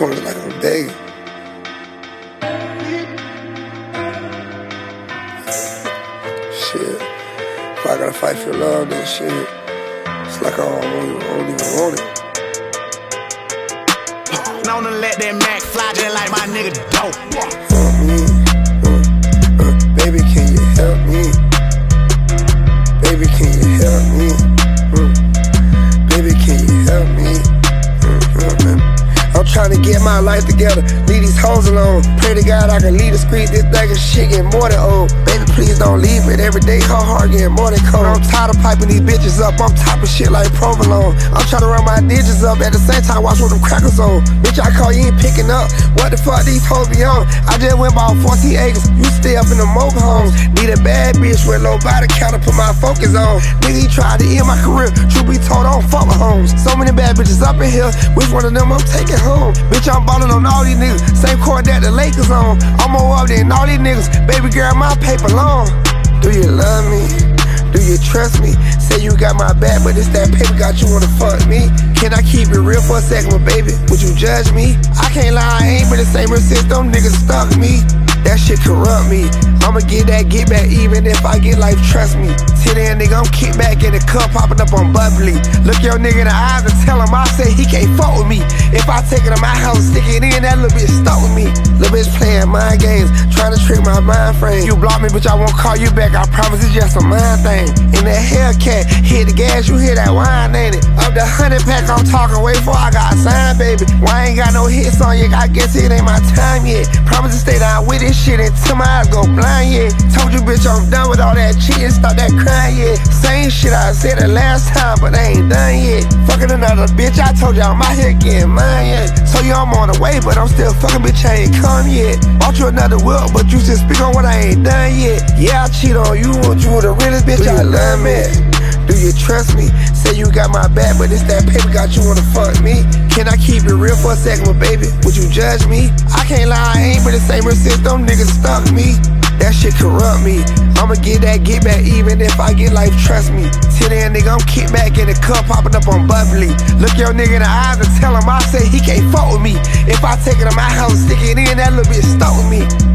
corner like I'm begging. Shit, if I gotta fight for love, then shit, it's like I don't even want it. Known to let that Mac fly just like my nigga dope. Help me, baby, can you help me? Baby, can you help me? Baby, can you help me? I'm trying to get my life together, leave these hoes alone. Pray to God I can leave the street, this thing of shit getting more than old. Baby, please don't leave it, every day her heart getting more than cold. I'm tired of piping these bitches up, I'm topping shit like provolone. I'm trying to run my digits up, at the same time watch what them crackers on. Bitch, I call you ain't picking up, what the fuck these hoes be on? I just went bought 14 acres, you stay up in the mobile homes. Need a bad bitch with low body count to put my focus on. Nigga, he tried to end my career, truth be told, I don't fuck with homes. So many bad bitches up in here, which one of them I'm taking home? Bitch, I'm ballin' on all these niggas, same court that the Lakers on. I'm more up than all these niggas, baby girl, my paper long. Do you love me? Do you trust me? Say you got my back, but it's that paper got you wanna fuck me. Can I keep it real for a second, but baby, would you judge me? I can't lie, I ain't been the same ever since them niggas stuck me. That shit corrupt me. I'ma get back even if I get life, trust me. Till then, nigga, I'm kicked back in the cup, popping up on bubbly. Look your nigga in the eyes and tell him I say he can't fuck with me. If I take it to my house, stick it in, that little bitch stuck with me. Little bitch playing mind games, trying to trick my mind frame. You block me, bitch, I won't call you back, I promise it's just a mind thing. In that Hellcat, hit the gas, you hear that wine, ain't it? Up the 100 pack, I'm talking way before I got signed, baby. Why I ain't got no hits on you, I guess it ain't my time yet. Promise to stay down with this shit until my eyes go blind, yeah. Told you, bitch, I'm done with all that cheating, stop that crying, yeah. Same shit I said the last time, but I ain't done yet. Fucking another bitch, I told you I'm out here getting mine, yeah. So you I'm on the way, but I'm still fucking, bitch, I ain't come yet. Bought you another whip, but you still speak on what I ain't done yet. Yeah, I cheat on you, want you the realest bitch I love, man. Do you trust me? Say you got my back, but it's that paper got you wanna fuck me. Can I keep it real for a second, but baby, would you judge me? I can't lie, I ain't been the same ever since them niggas stuck me. That shit corrupt me. I'ma get back even if I get life, trust me. Till then, nigga, I'm kicked back in the cup, popping up on bubbly. Look your nigga in the eyes and tell him I say he can't fuck with me. If I take it to my house, stick it in, that little bitch stuck with me.